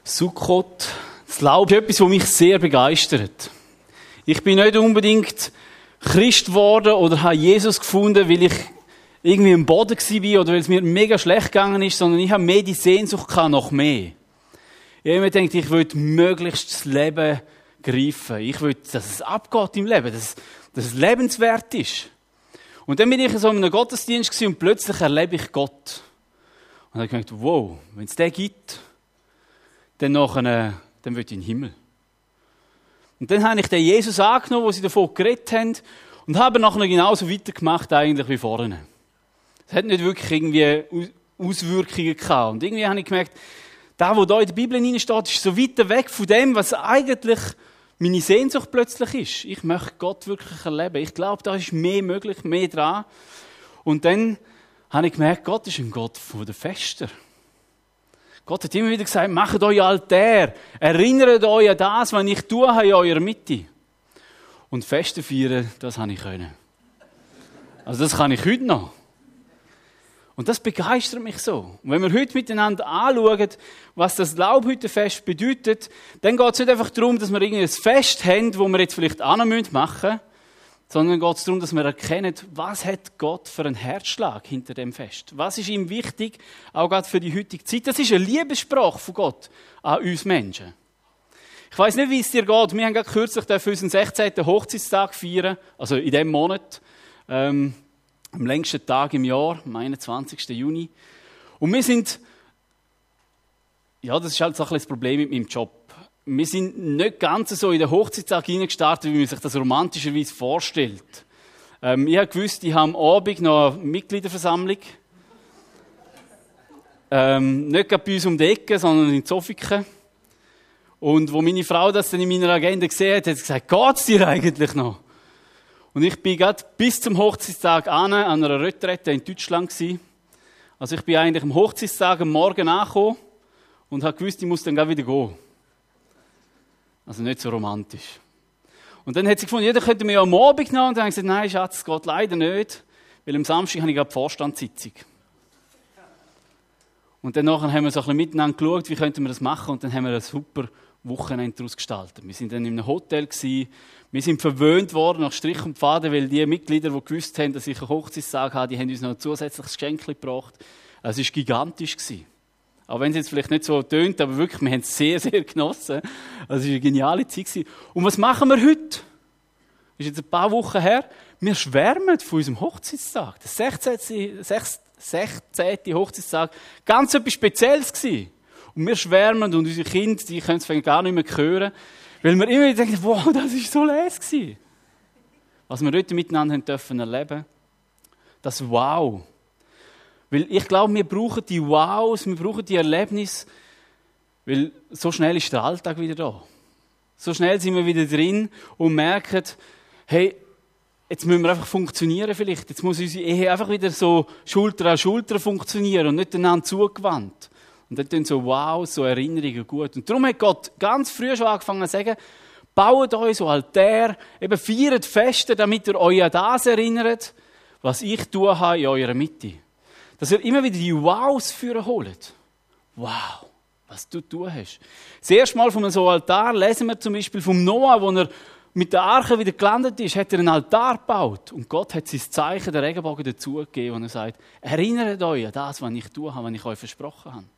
Sukkot, das Laub, ist etwas, was mich sehr begeistert. Ich bin nicht unbedingt Christ geworden oder habe Jesus gefunden, weil ich irgendwie am Boden war oder weil es mir mega schlecht gegangen ist, sondern ich habe mehr die Sehnsucht nach mehr. Ich habe mir gedacht, ich will möglichst das Leben greifen. Ich will, dass es abgeht im Leben, dass es lebenswert ist. Und dann bin ich in so einem Gottesdienst und plötzlich erlebe ich Gott. Und dann habe ich gedacht, wow, wenn es den gibt, dann will ich in den Himmel. Und dann habe ich den Jesus angenommen, wo sie davon geredet haben, und habe nachher genauso weitergemacht eigentlich wie vorne. Es hat nicht wirklich irgendwie Auswirkungen gehabt. Und irgendwie habe ich gemerkt, das, was da in der Bibel steht, ist so weit weg von dem, was eigentlich meine Sehnsucht plötzlich ist. Ich möchte Gott wirklich erleben. Ich glaube, da ist mehr möglich, mehr dran. Und dann habe ich gemerkt, Gott ist ein Gott der Fester. Gott hat immer wieder gesagt, macht euch Altar, erinnert euch an das, was ich tue in eurer Mitte. Und Feste feiern, das habe ich können. Also das kann ich heute noch. Und das begeistert mich so. Und wenn wir heute miteinander anschauen, was das Laubhüttenfest bedeutet, dann geht es nicht einfach darum, dass wir ein Fest haben, wo wir jetzt vielleicht auch noch machen müssen, sondern geht es darum, dass wir erkennen, was hat Gott für einen Herzschlag hinter dem Fest. Was ist ihm wichtig, auch gerade für die heutige Zeit. Das ist eine Liebessprache von Gott an uns Menschen. Ich weiss nicht, wie es dir geht. Wir haben gerade kürzlich unseren 16. Hochzeitstag feiern, also in diesem Monat, am längsten Tag im Jahr, am 21. Juni. Und wir sind, ja, das ist halt so ein bisschen das Problem mit meinem Job. Wir sind nicht ganz so in den Hochzeitstag hineingestartet, wie man sich das romantischerweise vorstellt. Ich habe gewusst, ich habe am Abend noch eine Mitgliederversammlung. Nicht gerade bei uns um die Ecke, sondern in Zofiken. Und wo meine Frau das dann in meiner Agenda gesehen hat, hat sie gesagt, geht's dir eigentlich noch? Und ich bin gerade bis zum Hochzeitstag an einer Retrette in Deutschland gewesen. Also ich bin eigentlich am Hochzeitstag am Morgen angekommen und habe gewusst, ich muss dann gleich wieder gehen. Also nicht so romantisch. Und dann hat sie gefunden, ja, dann könnten wir ja am Abend noch. Und dann habe ich gesagt, nein, Schatz, es geht leider nicht. Weil am Samstag habe ich gerade die Vorstandssitzung. Und dann nachher haben wir so ein bisschen miteinander geschaut, wie könnten wir das machen. Und dann haben wir ein super Wochenende daraus gestaltet. Wir sind dann in einem Hotel gewesen. Wir sind verwöhnt worden nach Strich und Faden, weil die Mitglieder, die gewusst haben, dass ich einen Hochzeitstag habe, die haben uns noch ein zusätzliches Geschenk gebracht. Es war gigantisch gewesen. Auch wenn es jetzt vielleicht nicht so tönt, aber wirklich, wir haben es sehr, sehr genossen. Also es war eine geniale Zeit gewesen. Und was machen wir heute? Das ist jetzt ein paar Wochen her. Wir schwärmen von unserem Hochzeitstag. Der 16. Hochzeitstag. Ganz etwas Spezielles gewesen. Und wir schwärmen und unsere Kinder, die können es gar nicht mehr hören. Weil wir immer wieder denken, wow, das war so leise gewesen. Was wir heute miteinander haben dürfen erleben. Das Wow. Weil ich glaube, wir brauchen die Wows, wir brauchen die Erlebnisse, weil so schnell ist der Alltag wieder da. So schnell sind wir wieder drin und merken, hey, jetzt müssen wir einfach funktionieren vielleicht. Jetzt muss unsere Ehe einfach wieder so Schulter an Schulter funktionieren und nicht einander zugewandt. Und dann tun so Wows, so Erinnerungen gut. Und darum hat Gott ganz früh schon angefangen zu sagen, baut euch so Altar, eben feiert Feste, damit ihr euch an das erinnert, was ich tun habe in eurer Mitte. Dass ihr immer wieder die Wows führen holt. Wow, was du tun hast. Das erste Mal von so einem Altar lesen wir zum Beispiel vom Noah, wo er mit der Arche wieder gelandet ist, hat er einen Altar gebaut. Und Gott hat sein Zeichen, der Regenbogen, dazu gegeben, und er sagt, erinnert euch an das, was ich tun habe, was ich euch versprochen habe.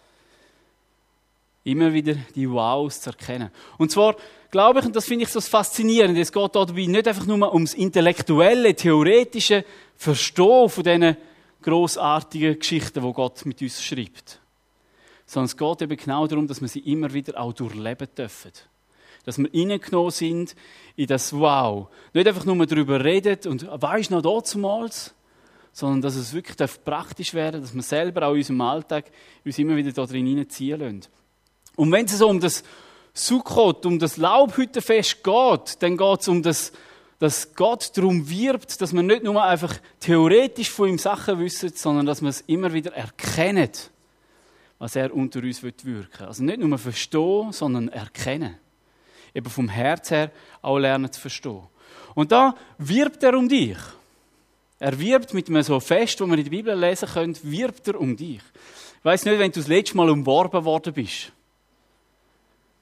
Immer wieder die Wows zu erkennen. Und zwar glaube ich, und das finde ich so faszinierend, es geht dabei nicht einfach nur ums intellektuelle, theoretische Verstehen von diesen grossartigen Geschichten, die Gott mit uns schreibt. Sondern es geht eben genau darum, dass wir sie immer wieder auch durchleben dürfen. Dass wir reingenommen sind in das Wow. Nicht einfach nur darüber reden und weisst noch damals, sondern dass es wirklich praktisch werden darf, dass wir selber auch in unserem Alltag uns immer wieder da drin hineinziehen lassen. Und wenn es so um das Sukkot, um das Laubhüttenfest geht, dann geht es um das, dass Gott darum wirbt, dass wir nicht nur einfach theoretisch von ihm Sachen wissen, sondern dass wir es immer wieder erkennen, was er unter uns wirken will. Also nicht nur verstehen, sondern erkennen. Eben vom Herz her auch lernen zu verstehen. Und da wirbt er um dich. Er wirbt mit einem so Fest, wo wir in der Bibel lesen können, wirbt er um dich. Ich weiss nicht, wenn du das letzte Mal umworben worden bist.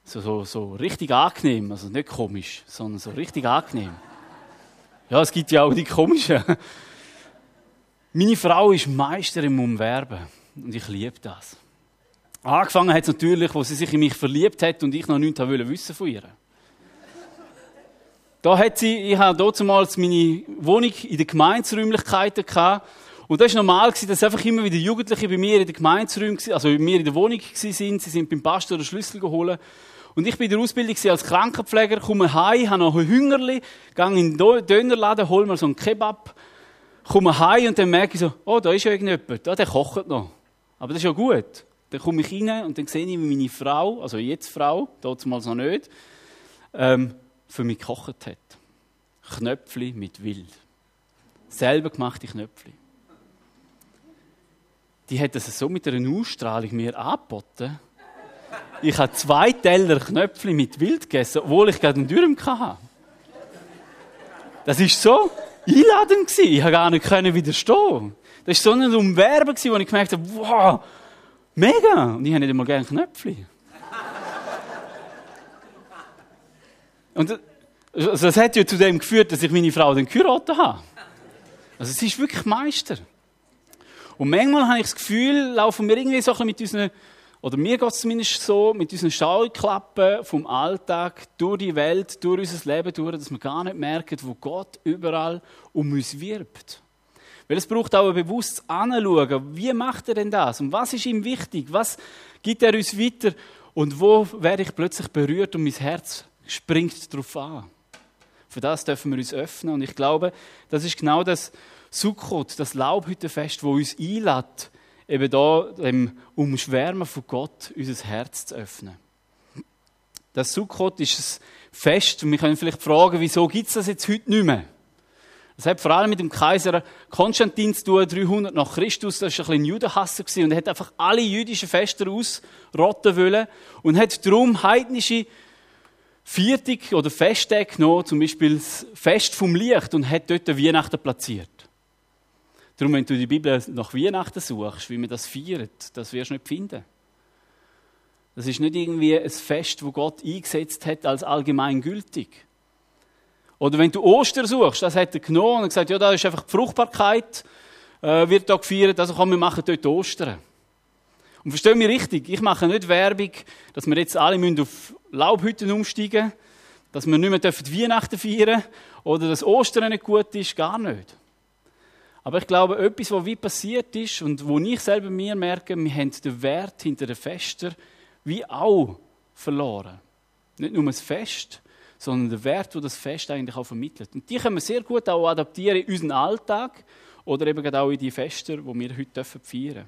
So richtig angenehm. Also nicht komisch, sondern so richtig angenehm. Ja, es gibt ja auch die komischen. Meine Frau ist Meister im Umwerben. Und ich liebe das. Angefangen hat es natürlich, wo sie sich in mich verliebt hat und ich noch nichts wissen von ihr. Ich habe damals meine Wohnung in den Gemeinderäumlichkeiten gehabt. Und das war normal, dass einfach immer wieder Jugendliche bei mir in den Gemeinderäumen, also bei mir in der Wohnung waren. Sie sind beim Pastor den Schlüssel geholt. Und ich bin in der Ausbildung als Krankenpfleger, komme heim, habe noch ein Hüngerli, gehe in den Dönerladen, hole mir so einen Kebab, komme heim und dann merke ich so, oh, da ist ja irgendjemand, der kocht noch. Aber das ist ja gut. Dann komme ich rein und dann sehe ich, wie meine Frau, also jetzt Frau, damals noch nicht, für mich gekocht hat. Knöpfli mit Wild. Selber gemachte Knöpfli. Die hat das so mit einer Ausstrahlung mir angeboten. Ich habe 2 Teller Knöpfli mit Wild gegessen, obwohl ich gerade einen Dürüm hatte. Das war so einladend gewesen. Ich konnte gar nicht widerstehen. Das war so ein Umwerben, wo ich gemerkt habe, wow, mega! Und ich habe nicht einmal gerne Knöpfli. Und das hat ja zu dem geführt, dass ich meine Frau dann geheiratet habe. Also sie ist wirklich Meister. Und manchmal habe ich das Gefühl, laufen wir irgendwie so ein bisschen mit unseren, oder mir geht es zumindest so, mit unseren Scheuklappen vom Alltag durch die Welt, durch unser Leben durch, dass wir gar nicht merken, wo Gott überall um uns wirbt. Weil es braucht auch ein bewusstes Anschauen. Wie macht er denn das? Und was ist ihm wichtig? Was gibt er uns weiter? Und wo werde ich plötzlich berührt und mein Herz springt darauf an? Für das dürfen wir uns öffnen. Und ich glaube, das ist genau das Sukkot, das Laubhüttenfest, das uns einlädt, eben da dem Umschwärmen von Gott unser Herz zu öffnen. Das Sukkot ist ein Fest, und wir können vielleicht fragen, wieso gibt es das jetzt heute nicht mehr? Das hat vor allem mit dem Kaiser Konstantin zu tun, 300 nach Christus. Das war ein bisschen Judenhasser und er hat einfach alle jüdischen Feste ausrotten wollen und hat darum heidnische Viertig oder Festtage genommen, zum Beispiel das Fest vom Licht, und hat dort Weihnachten platziert. Darum, wenn du die Bibel nach Weihnachten suchst, wie man das feiert, das wirst du nicht finden. Das ist nicht irgendwie ein Fest, das Gott eingesetzt hat als allgemeingültig. Oder wenn du Ostern suchst, das hat er genommen und gesagt, ja, da ist einfach die Fruchtbarkeit, wird da gefeiert, also komm, wir machen dort Ostern. Und versteh mich richtig, ich mache nicht Werbung, dass wir jetzt alle auf Laubhütten umsteigen müssen, dass wir nicht mehr Weihnachten feiern dürfen oder dass Ostern nicht gut ist, gar nicht. Aber ich glaube, etwas, was wie passiert ist und wo ich selber mir merke, wir haben den Wert hinter den Festen wie auch verloren. Nicht nur das Fest, sondern den Wert, den das Fest eigentlich auch vermittelt. Und die können wir sehr gut auch adaptieren in unseren Alltag oder eben auch in die Feste, die wir heute feiern dürfen.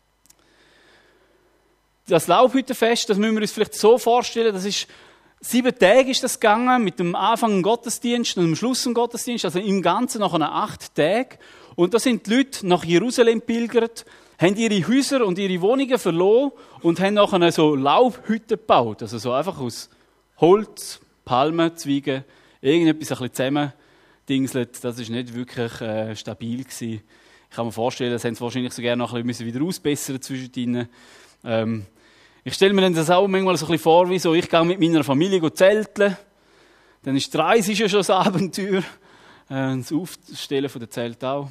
Das Laubhüttenfest, das müssen wir uns vielleicht so vorstellen, das ist 7 Tage ist das gegangen, mit dem Anfang ein Gottesdienst und dem Schluss ein Gottesdienst, also im Ganzen nach 8 Tagen. Und da sind die Leute nach Jerusalem pilgert, haben ihre Häuser und ihre Wohnungen verloren und haben nachher so Laubhütten gebaut. Also so einfach aus Holz, Palmen, Zweigen, irgendetwas ein bisschen zusammendingselt. Das ist nicht wirklich stabil gewesen. Ich kann mir vorstellen, das haben sie wahrscheinlich so gerne noch ein bisschen wieder ausbessern zwischendrin. Ich stelle mir das auch manchmal so ein bisschen vor, wie so, ich gehe mit meiner Familie zelteln, dann ist die Reise ja schon das Abenteuer, das Aufstellen von der Zelt auch.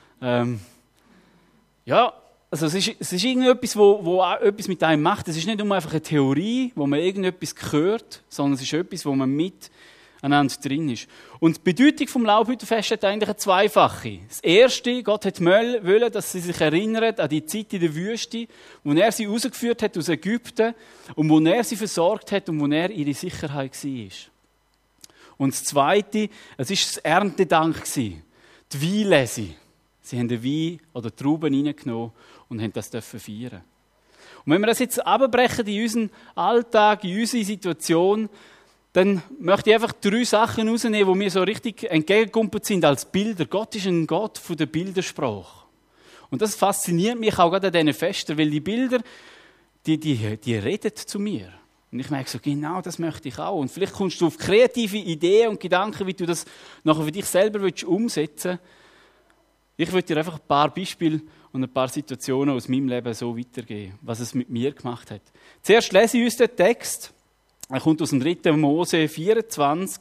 Ja, also es ist irgendetwas, wo auch etwas mit einem macht. Es ist nicht nur einfach eine Theorie, wo man irgendetwas hört, sondern es ist etwas, wo man miteinander drin ist. Und die Bedeutung vom Laubhüttenfest hat eigentlich eine zweifache. Das erste, Gott hat wollen, dass sie sich erinnern an die Zeit in der Wüste, wo er sie rausgeführt hat aus Ägypten und wo er sie versorgt hat und wo er ihre Sicherheit war. Und das zweite, es war das Erntedank, die Weinlese. Sie haben den Wein oder Trauben reingenommen und haben das feiern. Und wenn wir das jetzt abbrechen in unseren Alltag, in unsere Situation, dann möchte ich einfach 3 Sachen rausnehmen, die mir so richtig entgegengekommen sind als Bilder. Gott ist ein Gott von der Bildersprache. Und das fasziniert mich auch gerade an diesen Festen, weil die Bilder, die reden zu mir. Und ich merke so, genau das möchte ich auch. Und vielleicht kommst du auf kreative Ideen und Gedanken, wie du das nachher für dich selber umsetzen willst. Ich würde dir einfach ein paar Beispiele und ein paar Situationen aus meinem Leben so weitergeben, was es mit mir gemacht hat. Zuerst lese ich uns den Text Er kommt aus dem 3. Mose 24.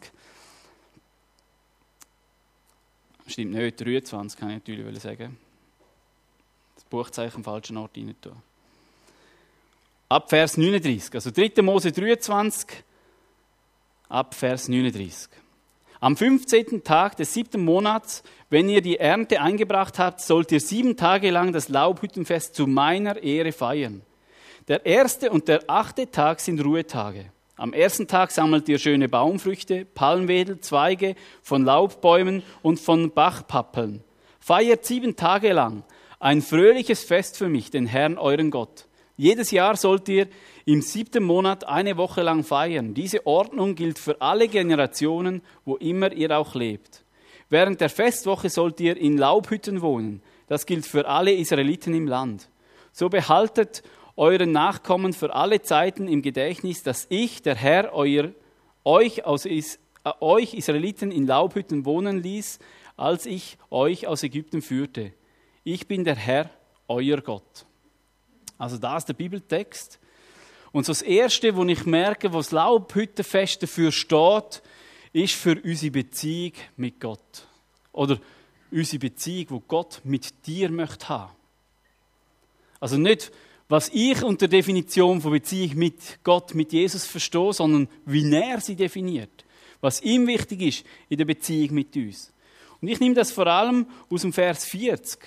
Stimmt nicht, 23 kann ich natürlich sagen. Das Buchzeichen am falschen Ort rein tun. Ab Vers 39, also 3. Mose 23, ab Vers 39. Am 15. Tag des 7. Monats, wenn ihr die Ernte eingebracht habt, sollt ihr 7 Tage lang das Laubhüttenfest zu meiner Ehre feiern. Der 1. und der 8. Tag sind Ruhetage. Am 1. Tag sammelt ihr schöne Baumfrüchte, Palmwedel, Zweige von Laubbäumen und von Bachpappeln. Feiert 7 Tage lang ein fröhliches Fest für mich, den Herrn, euren Gott. Jedes Jahr sollt ihr im 7. Monat eine Woche lang feiern. Diese Ordnung gilt für alle Generationen, wo immer ihr auch lebt. Während der Festwoche sollt ihr in Laubhütten wohnen. Das gilt für alle Israeliten im Land. So behaltet euren Nachkommen für alle Zeiten im Gedächtnis, dass ich, der Herr, euch Israeliten in Laubhütten wohnen ließ, als ich euch aus Ägypten führte. Ich bin der Herr, euer Gott. Also das ist der Bibeltext. Und so das Erste, wo ich merke, was das Laubhüttenfest dafür steht, ist für unsere Beziehung mit Gott. Oder unsere Beziehung, die Gott mit dir möchte haben. Also nicht, was ich unter Definition von Beziehung mit Gott, mit Jesus verstehe, sondern wie er sie definiert. Was ihm wichtig ist in der Beziehung mit uns. Und ich nehme das vor allem aus dem Vers 40.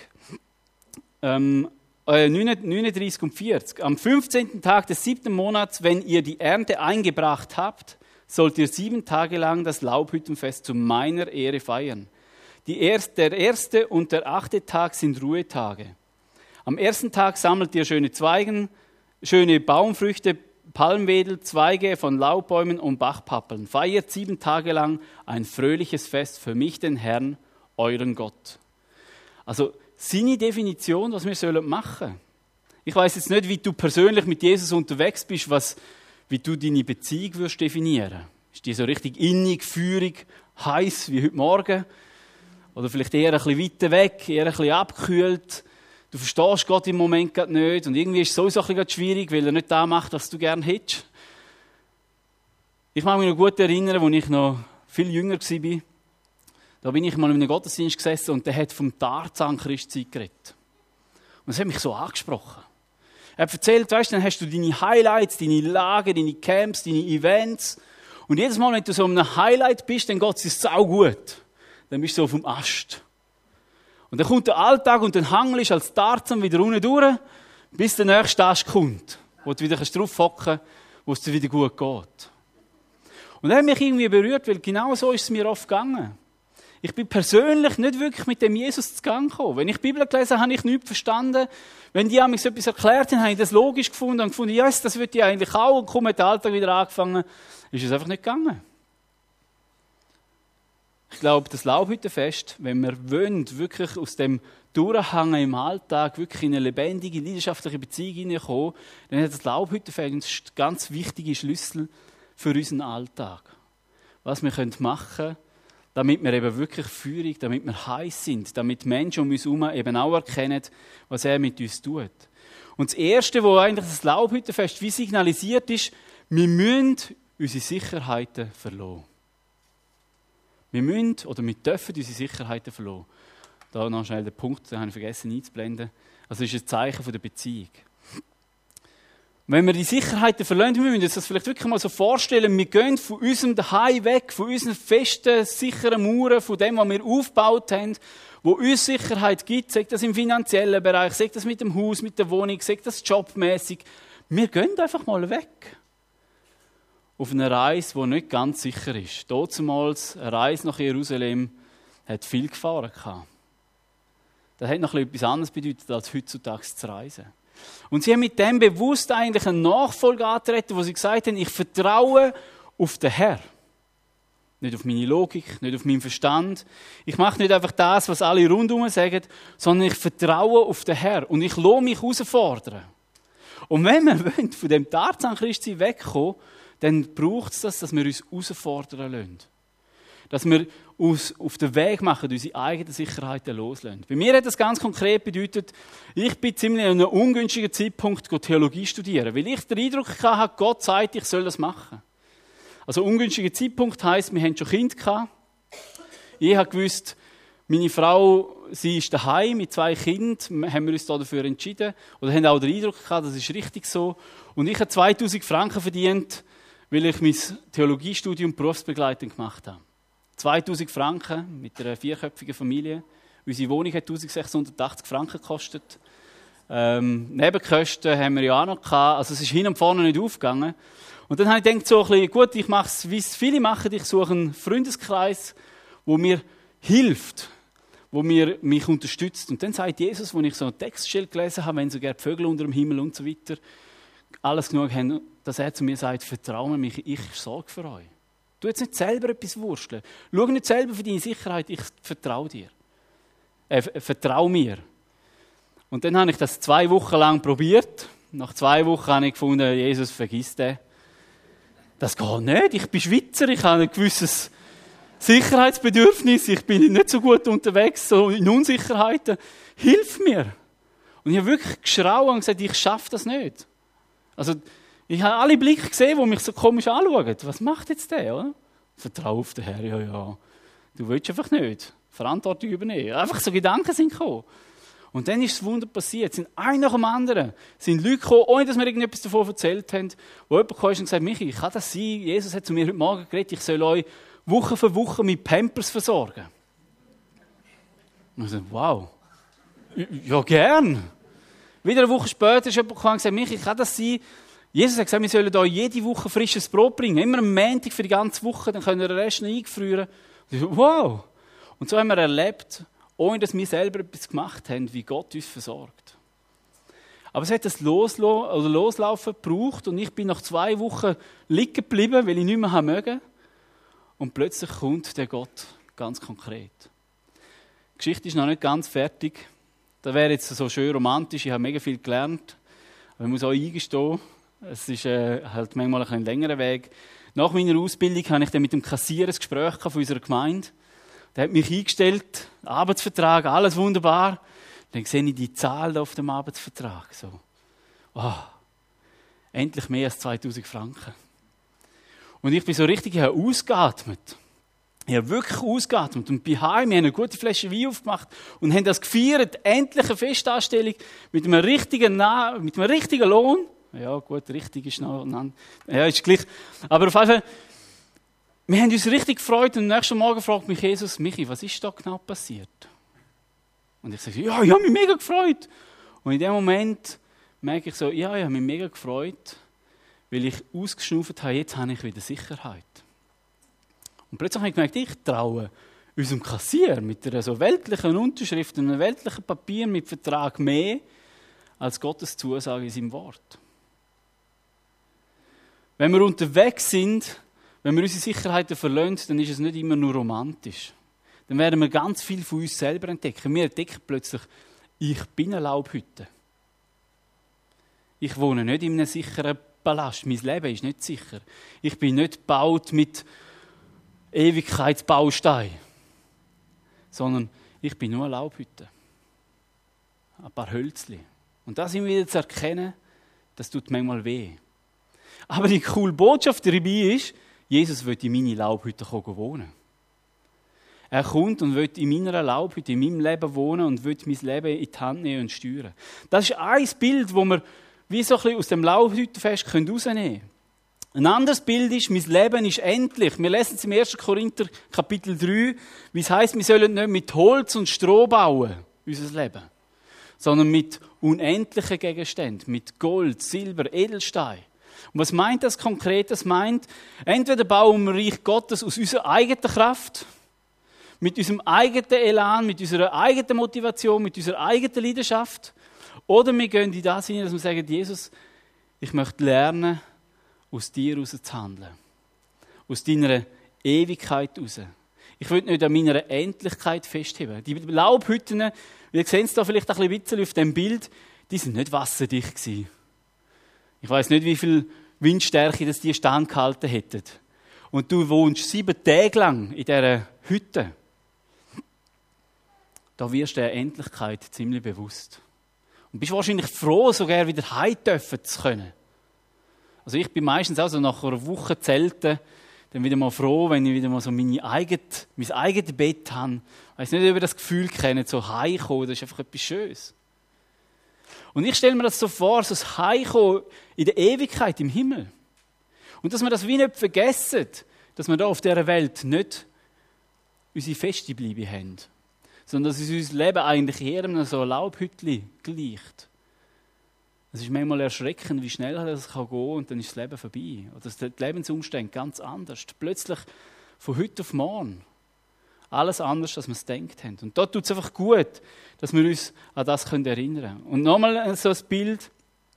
39 und 40. Am 15. Tag des 7. Monats, wenn ihr die Ernte eingebracht habt, sollt ihr 7 Tage lang das Laubhüttenfest zu meiner Ehre feiern. Der 1. und der 8. Tag sind Ruhetage. Am 1. Tag sammelt ihr schöne Baumfrüchte, Palmwedel, Zweige von Laubbäumen und Bachpappeln. Feiert 7 Tage lang ein fröhliches Fest für mich, den Herrn, euren Gott. Also seine Definition, was wir machen sollen. Ich weiss jetzt nicht, wie du persönlich mit Jesus unterwegs bist, wie du deine Beziehung wirst definieren. Ist die so richtig innig, feurig, heiß wie heute Morgen? Oder vielleicht eher ein bisschen weiter weg, eher ein bisschen abgekühlt? Du verstehst Gott im Moment gerade nicht und irgendwie ist es sowieso ein bisschen schwierig, weil er nicht das macht, was du gerne hättest. Ich kann mich noch gut erinnern, als ich noch viel jünger war. Da bin ich mal in einem Gottesdienst gesessen und der hat vom Tarzan Christzeit geredet. Und das hat mich so angesprochen. Er hat erzählt, weißt du, dann hast du deine Highlights, deine Lager, deine Camps, deine Events. Und jedes Mal, wenn du so einem Highlight bist, dann geht es dir sau gut. Dann bist du so auf dem Ast. Und dann kommt der Alltag und dann hangelst du als Tarzan wieder unten durch, bis der nächste Ast kommt, wo du wieder drauf hocken kannst, wo es dir wieder gut geht. Und das hat mich irgendwie berührt, weil genau so ist es mir oft gegangen. Ich bin persönlich nicht wirklich mit dem Jesus zu Gang gekommen. Wenn ich die Bibel gelesen habe, habe ich nichts verstanden. Wenn die mir so etwas erklärt haben, habe ich das logisch gefunden und gefunden, ja, das würde ich eigentlich auch. Und kaum hat der Alltag wieder angefangen, ist es einfach nicht gegangen. Ich glaube, das Laubhüttenfest, wenn wir wollen, wirklich aus dem Durchhängen im Alltag wirklich in eine lebendige, leidenschaftliche Beziehung hineinkommen, dann hat das Laubhüttenfest einen ganz wichtigen Schlüssel für unseren Alltag. Was wir machen können, damit wir eben wirklich feurig, damit wir heiß sind, damit Menschen um uns herum eben auch erkennen, was er mit uns tut. Und das Erste, was eigentlich das Laubhüttenfest wie signalisiert ist, wir müssen unsere Sicherheiten verlassen. Wir müssen oder wir dürfen unsere Sicherheiten verlassen. Da noch schnell den Punkt, den habe ich vergessen einzublenden. Also das ist ein Zeichen von der Beziehung. Wenn wir die Sicherheiten verlassen, wir müssen uns das vielleicht wirklich mal so vorstellen, wir gehen von unserem Daheim weg, von unseren festen, sicheren Mauern, von dem, was wir aufgebaut haben, wo uns Sicherheit gibt, sei das im finanziellen Bereich, sei das mit dem Haus, mit der Wohnung, sei das jobmäßig. Wir gehen einfach mal weg. Auf eine Reise, die nicht ganz sicher ist. Damals eine Reise nach Jerusalem hat viel Gefahren gehabt. Das hat noch etwas anderes bedeutet, als heutzutage zu reisen. Und sie haben mit dem bewusst eigentlich einen Nachfolger angetreten, wo sie gesagt haben, ich vertraue auf den Herrn. Nicht auf meine Logik, nicht auf meinen Verstand. Ich mache nicht einfach das, was alle rundherum sagen, sondern ich vertraue auf den Herrn und ich lasse mich herausfordern. Und wenn wir von dem Tarzan-Christsein wegkommen, dann braucht es das, dass wir uns herausfordern lassen. Dass wir uns auf den Weg machen, unsere eigenen Sicherheiten loslassen. Bei mir hat das ganz konkret bedeutet, ich bin ziemlich an einem ungünstigen Zeitpunkt Theologie studieren, weil ich den Eindruck hatte, Gott sagt, ich soll das machen. Also ungünstiger Zeitpunkt heisst, wir hatten schon Kinder gehabt. Ich habe gewusst, meine Frau, sie ist daheim mit 2 Kindern, haben wir uns dafür entschieden. Oder haben auch den Eindruck gehabt, das ist richtig so. Und ich habe 2000 Franken verdient, weil ich mein Theologiestudium Berufsbegleitung gemacht habe. 2000 Franken mit einer 4-köpfigen Familie. Unsere Wohnung hat 1680 Franken gekostet. Nebenkosten haben wir ja auch noch gehabt. Also es ist hin und vorne nicht aufgegangen. Und dann habe ich gedacht, so ein bisschen, gut, ich mache es, wie es viele machen. Ich suche einen Freundeskreis, der mir hilft, der mich unterstützt. Und dann sagt Jesus, als ich so ein Textschild gelesen habe, wenn sogar die Vögel unter dem Himmel und so weiter alles genug haben, dass er zu mir sagt, vertraue mir, ich sorge für euch. Du jetzt nicht selber etwas wursteln. Schau nicht selber für deine Sicherheit, ich vertraue dir. Vertraue mir. Und dann habe ich das 2 Wochen lang probiert. Nach 2 Wochen habe ich gefunden, Jesus, vergiss den. Das geht nicht. Ich bin Schweizer, ich habe ein gewisses Sicherheitsbedürfnis. Ich bin nicht so gut unterwegs, so in Unsicherheiten. Hilf mir. Und ich habe wirklich geschrauen und gesagt, ich schaffe das nicht. Also, ich habe alle Blicke gesehen, die mich so komisch anschauen. Was macht jetzt der, oder? Vertraue auf den Herrn, ja. Du willst einfach nicht Verantwortung übernehmen. Einfach so Gedanken sind gekommen. Und dann ist das Wunder passiert. Es sind ein nach dem anderen. Es sind Leute gekommen, ohne dass wir irgendetwas davon erzählt haben, wo jemand kam und gesagt, Michi, kann das sein? Jesus hat zu mir heute Morgen geredet, ich soll euch Woche für Woche mit Pampers versorgen. Und ich so, wow. Ja, gern. Wieder eine Woche später ist jemand gekommen und gesagt, Michi, kann das sein? Jesus hat gesagt, wir sollen euch jede Woche frisches Brot bringen. Immer am Montag für die ganze Woche, dann können wir den Rest noch eingefrieren. Und ich so, wow. Und so haben wir erlebt, ohne dass wir selber etwas gemacht haben, wie Gott uns versorgt. Aber es hat das Loslaufen gebraucht und ich bin nach 2 Wochen liegen geblieben, weil ich nicht mehr mögen. Und plötzlich kommt der Gott ganz konkret. Die Geschichte ist noch nicht ganz fertig. Das wäre jetzt so schön romantisch, ich habe mega viel gelernt. Aber ich muss auch eingestehen, es ist halt manchmal ein längerer Weg. Nach meiner Ausbildung hatte ich dann mit dem Kassierer ein Gespräch von unserer Gemeinde. Der hat mich eingestellt, Arbeitsvertrag, alles wunderbar. Dann sehe ich die Zahl da auf dem Arbeitsvertrag. So. Oh, endlich mehr als 2000 Franken. Und ich bin so richtig ausgeatmet. Ich habe wirklich ausgeatmet. Und bei heim, wir haben eine gute Flasche Wein aufgemacht und haben das gefeiert. Endlich eine Festanstellung mit einem richtigen Lohn. Ja, gut, richtig ist noch, ja, ist gleich. Aber auf jeden Fall, wir haben uns richtig gefreut und am nächsten Morgen fragt mich Jesus, Michi, was ist da genau passiert? Und ich sage, ja, ich habe mich mega gefreut. Und in dem Moment merke ich so, ja, ich habe mich mega gefreut, weil ich ausgeschnauft habe, jetzt habe ich wieder Sicherheit. Und plötzlich habe ich gemerkt, ich traue unserem Kassier mit einer so weltlichen Unterschrift und einem weltlichen Papier mit Vertrag mehr als Gottes Zusage in seinem Wort. Wenn wir unterwegs sind, wenn wir unsere Sicherheiten verlassen, dann ist es nicht immer nur romantisch. Dann werden wir ganz viel von uns selber entdecken. Wir entdecken plötzlich, ich bin eine Laubhütte. Ich wohne nicht in einem sicheren Palast. Mein Leben ist nicht sicher. Ich bin nicht gebaut mit Ewigkeitsbausteinen. Sondern ich bin nur eine Laubhütte. Ein paar Hölzchen. Und das immer wieder zu erkennen, das tut manchmal weh. Aber die coole Botschaft dabei ist, Jesus will in meine Laubhütte wohnen. Er kommt und will in meiner Laubhütte, in meinem Leben wohnen und will mein Leben in die Hand nehmen und steuern. Das ist ein Bild, das wir wie so ein bisschen aus dem Laubhüttenfest rausnehmen können. Ein anderes Bild ist, mein Leben ist endlich. Wir lesen es im 1. Korinther Kapitel 3, wie es heisst, wir sollen nicht mit Holz und Stroh bauen, unser Leben, sondern mit unendlichen Gegenständen, mit Gold, Silber, Edelstein. Und was meint das konkret? Das meint, entweder bauen wir Reich Gottes aus unserer eigenen Kraft, mit unserem eigenen Elan, mit unserer eigenen Motivation, mit unserer eigenen Leidenschaft, oder wir gehen in das hinein, dass wir sagen, Jesus, ich möchte lernen, aus dir heraus zu handeln. Aus deiner Ewigkeit heraus. Ich will nicht an meiner Endlichkeit festheben. Die Laubhütten, wir sehen es da vielleicht ein bisschen auf dem Bild, die sind nicht wasserdicht gewesen. Ich weiss nicht, wie viel Windstärke das die standgehalten hätten. Und du wohnst 7 Tage lang in dieser Hütte. Da wirst du der Endlichkeit ziemlich bewusst. Und bist wahrscheinlich froh, sogar wieder heim dürfen zu können. Also ich bin meistens auch so nach einer Woche Zelten, dann wieder mal froh, wenn ich wieder mal so mein eigenes Bett habe. Ich weiss nicht, ob ihr das Gefühl kennt, so heimkommen, das ist einfach etwas Schönes. Und ich stelle mir das so vor, so das Heimkommen in der Ewigkeit, im Himmel. Und dass wir das wie nicht vergessen, dass wir da auf dieser Welt nicht unsere feste Bleibe haben, sondern dass unser Leben eigentlich eher so ein Laubhütli gleicht. Es ist manchmal erschreckend, wie schnell das gehen kann und dann ist das Leben vorbei. Oder die Lebensumstände ganz anders. Plötzlich von heute auf morgen. Alles anders, als wir es gedacht haben. Und da tut es einfach gut, dass wir uns an das erinnern können. Und nochmal so ein Bild,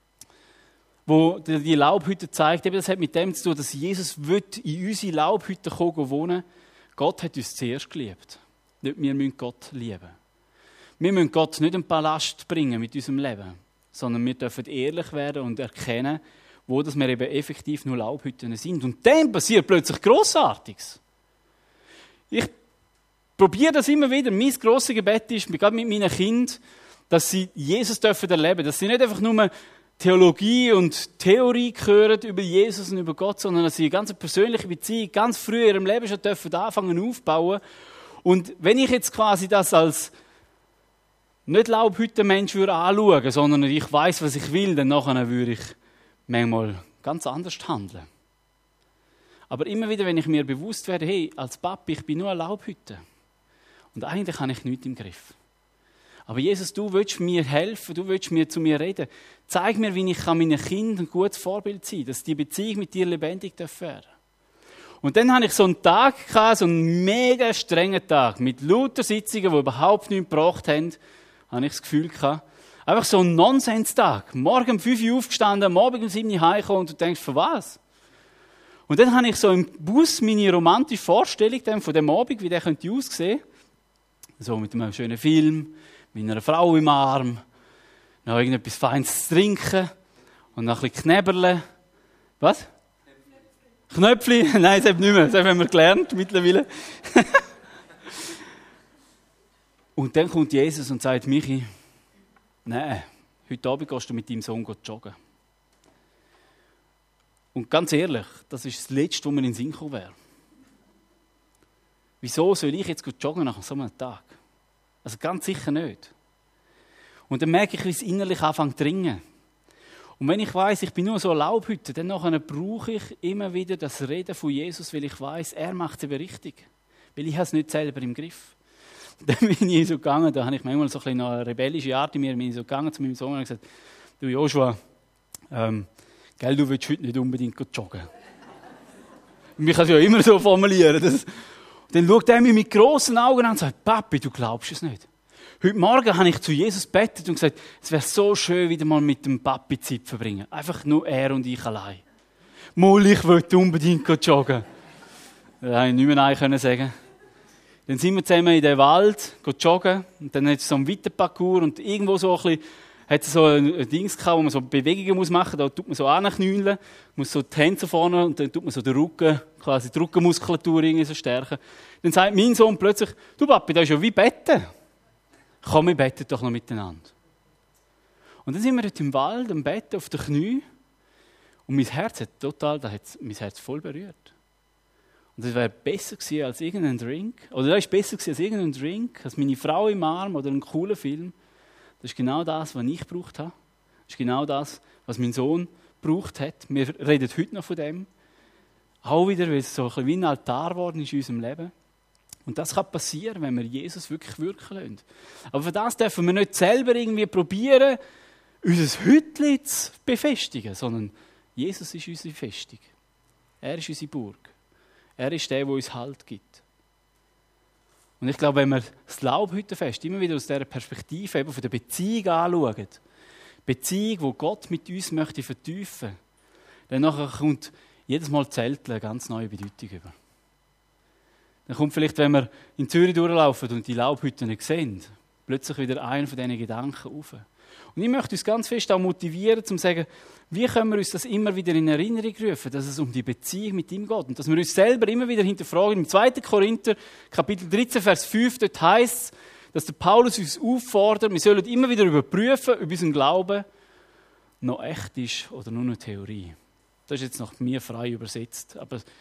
wo die Laubhütte zeigt, eben das hat mit dem zu tun, dass Jesus in unsere Laubhütte wohnen. Gott hat uns zuerst geliebt. Nicht wir müssen Gott lieben. Wir müssen Gott nicht einen Palast bringen mit unserem Leben, sondern wir dürfen ehrlich werden und erkennen, wo dass wir eben effektiv nur Laubhütten sind. Und dann passiert plötzlich Grossartiges. Ich probiere das immer wieder. Mein grosses Gebet ist, gerade mit meinen Kindern, dass sie Jesus dürfen erleben. Dass sie nicht einfach nur Theologie und Theorie hören über Jesus und über Gott, sondern dass sie eine ganz persönliche Beziehung ganz früh in ihrem Leben schon dürfen anfangen aufbauen. Und wenn ich jetzt quasi das als nicht Laubhüttenmensch anschauen würde, sondern ich weiss, was ich will, dann nachher würde ich manchmal ganz anders handeln. Aber immer wieder, wenn ich mir bewusst werde, hey, als Papi, ich bin nur eine Laubhütte. Und eigentlich habe ich nichts im Griff. Aber Jesus, du willst mir helfen, du willst mir zu mir reden. Zeig mir, wie ich meinen Kindern ein gutes Vorbild sein kann, dass die Beziehung mit dir lebendig werden darf. Und dann hatte ich so einen Tag, so einen mega strengen Tag, mit lauter Sitzungen, die überhaupt nichts gebracht haben, habe ich das Gefühl gehabt. Einfach so ein Nonsens-Tag. Morgen um 5 Uhr aufgestanden, am Abend um 7 Uhr heimgekommen und du denkst, für was? Und dann habe ich so im Bus meine romantische Vorstellung von dem Abend, wie der könnte aussehen. So mit einem schönen Film, mit einer Frau im Arm, noch irgendetwas Feines zu trinken und noch ein bisschen knäberle. Was? Knöpfli? Nein, das haben wir nicht mehr. Das haben wir gelernt mittlerweile. Und dann kommt Jesus und sagt, Michi, nein, heute Abend gehst du mit deinem Sohn joggen. Und ganz ehrlich, das ist das Letzte, was mir in den Sinn gekommen wäre. Wieso soll ich jetzt joggen nach so einem Tag? Also ganz sicher nicht. Und dann merke ich, wie es innerlich anfängt zu dringen. Und wenn ich weiss, ich bin nur so eine Laubhütte, dann brauche ich immer wieder das Reden von Jesus, weil ich weiss, er macht es eben richtig. Weil ich es nicht selber im Griff. Dann bin ich so gegangen, da habe ich manchmal so ein eine rebellische Art in mir, bin ich so gegangen zu meinem Sohn und gesagt, du Joshua, gell, du willst heute nicht unbedingt joggen. Ich kann es ja immer so formulieren. Dann schaut er mich mit grossen Augen an und sagt, Papi, du glaubst es nicht. Heute Morgen habe ich zu Jesus gebetet und gesagt, es wäre so schön, wieder mal mit dem Papi Zeit zu verbringen. Einfach nur er und ich allein. Mal, ich will unbedingt joggen. Das konnte ich nicht mehr Nein sagen. Dann sind wir zusammen in den Wald joggen und dann hat es so einen Weiterparcours und irgendwo so ein bisschen, hat es so ein Dings gehabt, wo man so Bewegungen machen muss. Da tut man so anknüllen, muss so die Hände vorne und dann tut man so den Rücken, quasi die Rückenmuskulatur irgendwie so stärken. Dann sagt mein Sohn plötzlich, du Papi, das ist ja wie Betten. Komm, wir beten doch noch miteinander. Und dann sind wir dort im Wald, am Bett, auf den Knien. Und mein Herz hat mein Herz voll berührt. Und das wäre besser gewesen als irgendein Drink. Oder das ist besser gewesen als irgendein Drink, als meine Frau im Arm oder ein cooler Film. Das ist genau das, was ich gebraucht habe. Das ist genau das, was mein Sohn gebraucht hat. Wir reden heute noch von dem. Auch wieder, weil es so ein bisschen wie ein Altar geworden ist in unserem Leben. Und das kann passieren, wenn wir Jesus wirklich wirken lassen. Aber für das dürfen wir nicht selber irgendwie probieren, unser Hütchen zu befestigen, sondern Jesus ist unsere Festung. Er ist unsere Burg. Er ist der uns Halt gibt. Und ich glaube, wenn wir das Laubhüttenfest immer wieder aus dieser Perspektive eben von der Beziehung anschauen, Beziehung, die Gott mit uns möchte vertiefen, dann nachher kommt jedes Mal Zelteln eine ganz neue Bedeutung über. Dann kommt vielleicht, wenn wir in Zürich durchlaufen und die Laubhütten nicht sehen, plötzlich wieder einer von diesen Gedanken auf. Und ich möchte uns ganz fest auch motivieren, zu sagen, wie können wir uns das immer wieder in Erinnerung rufen, dass es um die Beziehung mit ihm geht. Und dass wir uns selber immer wieder hinterfragen. Im 2. Korinther, Kapitel 13, Vers 5, dort heisst es, dass der Paulus uns auffordert, wir sollen immer wieder überprüfen, ob unser Glaube noch echt ist oder nur eine Theorie. Das ist jetzt nach mir frei übersetzt. Aber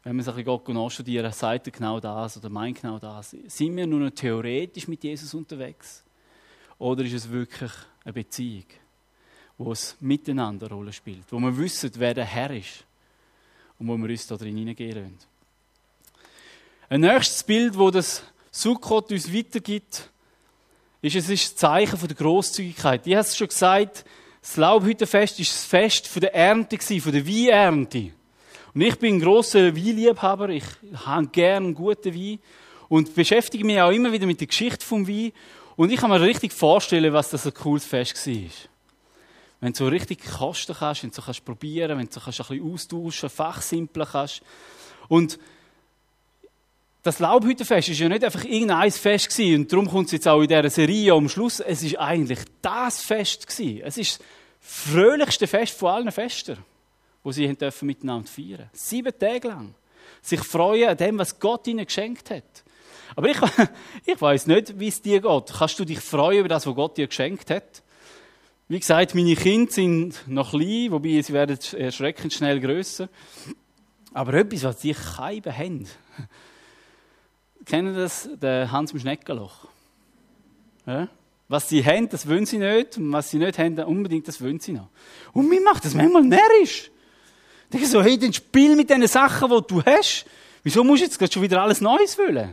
wenn man sich ein bisschen nachstudieren, sagt er genau das oder meint genau das. Sind wir nur noch theoretisch mit Jesus unterwegs? Oder ist es wirklich eine Beziehung, wo es miteinander eine Rolle spielt, wo wir wissen, wer der Herr ist und wo wir uns da drin hineingehen lassen? Ein nächstes Bild, das das Sukkot uns weitergibt, ist das Zeichen der Grosszügigkeit. Ich habe es schon gesagt, das Laubhüttenfest war das Fest der Ernte, von der Weinernte. Und ich bin ein grosser Weinliebhaber, ich habe gerne einen guten Wein und beschäftige mich auch immer wieder mit der Geschichte des Wein. Und ich kann mir richtig vorstellen, was das ein cooles Fest war. Wenn du so richtig kosten kannst, wenn du so probieren kannst, wenn du so ein bisschen austauschen, fachsimpeln kannst. Und das Laubhüttenfest war ja nicht einfach irgendein Fest gewesen, und darum kommt es jetzt auch in dieser Serie am Schluss. Es ist eigentlich das Fest gewesen. Es ist das fröhlichste Fest von allen Festen, die sie miteinander feiern durften. 7 Tage lang. Sich freuen an dem, was Gott ihnen geschenkt hat. Aber ich weiss nicht, wie es dir geht. Kannst du dich freuen über das, was Gott dir geschenkt hat? Wie gesagt, meine Kinder sind noch klein, wobei sie werden erschreckend schnell grösser. Aber etwas, was sie Keiben haben. Kennen das? Der Hans im Schneckenloch. Ja? Was sie haben, das wollen sie nicht. Und was sie nicht haben, unbedingt, das wollen sie noch. Und mir macht das manchmal närrisch. Ich denke so, hey, dann spiel mit den Sachen, die du hast. Wieso musst du jetzt schon wieder alles Neues wollen?